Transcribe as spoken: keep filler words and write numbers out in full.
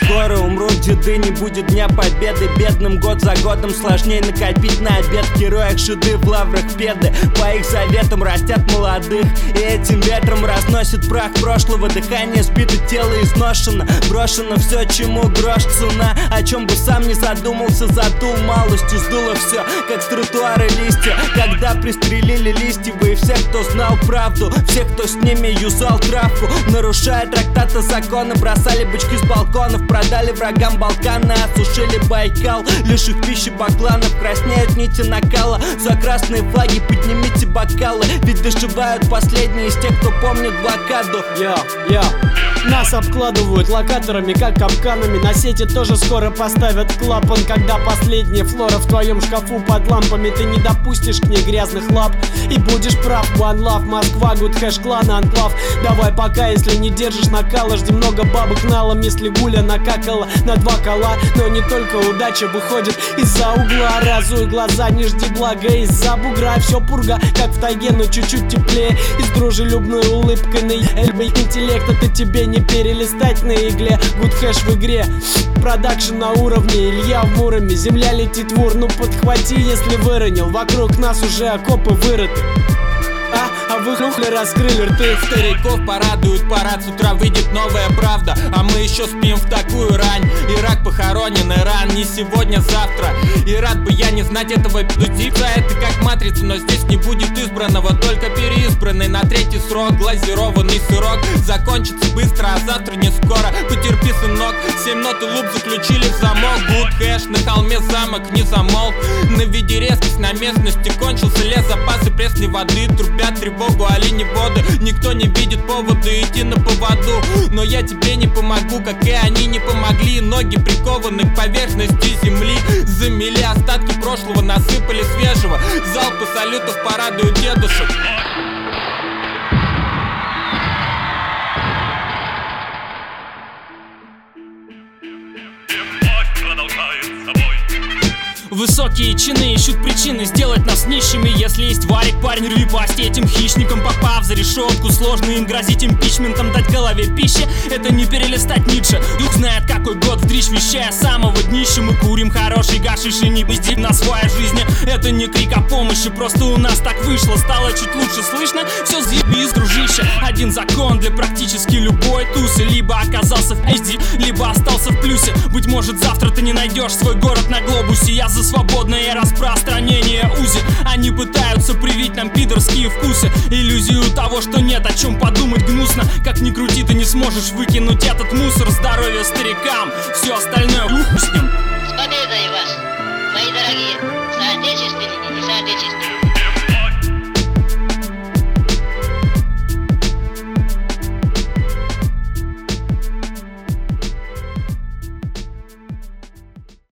Скоро умрут деды, не будет дня победы. Бедным год за годом сложнее накопить на обед. В героях шеды, в лаврах педы, по их заветам растят молодых. И этим ветром разносит прах прошлого. Дыхание спит и тело изношено. Брошено все, чему грош цена. О чем бы сам не задумался, задул малостью. Сдуло все, как с тротуара листья, когда пристрелили Листьева. И всех, кто знал правду, всех, кто с ними юзал травку. Нарушая трактаты закона, бросали бычки с балконов. Продали врагам Балканы, осушили Байкал. Лишив пищи бакланов, краснеют нити накала. За красные флаги поднимите бокалы, ведь доживают последние из тех, кто помнит блокаду. Йо, йо. Нас обкладывают локаторами, как капканами. На сети тоже скоро поставят клапан. Когда последняя флора в твоем шкафу под лампами, ты не допустишь к ней грязных лап и будешь прав. One Love, Москва, Good Hash, клана, Анклав. Давай пока, если не держишь накала. Жди много бабок налом, если гуля накакала на два кола. Но не только удача выходит из-за угла. Разуй глаза, не жди блага из-за бугра. Все пурга, как в тайге, но чуть-чуть теплее. И с дружелюбной улыбкой на эльбе интеллекта ты тебе не перелистать на игле. Good Hash в игре, продакшн на уровне. Илья в Муроме, земля летит в урну. Подхвати, если выронил, вокруг нас уже окопы вырыты. А, а вы хухли раскрыли рты. Стариков порадует парад, с утра выйдет новая правда. А мы еще спим в такую рань. Ирак похоронен, Иран не сегодня, завтра. И рад бы я не знать этого пиздеца. Это как матрица, но здесь не будет избранного, только переизбранный на третий срок. Глазированный сырок закончится быстро, а завтра не скоро. Потерпи, сынок, семь нот и луп заключили в замок. Good Hash, на холме замок не замолк. Наведи резкость на местности, кончился лес, запасы пресной воды. Трубят тревогу, оленеводы. Никто не видит повода идти на поводу. Но я тебе не помогу, как и они не помогли. Ноги прикованы к поверхности земли. Замели остатки прошлого, насыпали свежего. Залпы салютов порадуют дедушек. Высокие чины ищут причины сделать нас нищими. Если есть варик, парень, рви пасти этим хищникам. Попав за решетку, сложно им грозить импичментом. Дать голове пищи, это не перелистать Ницше. Дух знает какой год вдричь, вещая самого днища. Мы курим хороший гашиш и не пиздим на своей жизни. Это не крик о помощи, просто у нас так вышло. Стало чуть лучше слышно, все съебись, дружище. Один закон для практически любой тусы. Либо оказался в пизде, либо остался в плюсе. Быть может завтра ты не найдешь свой город на глобусе. Я за свободное распространение УЗИ. Они пытаются привить нам пидорские вкусы. Иллюзию того, что нет о чем подумать гнусно. Как ни крути, ты не сможешь выкинуть этот мусор. Здоровья старикам, все остальное уху с ним. С победой вас, мои дорогие соотечественники и соотечественники!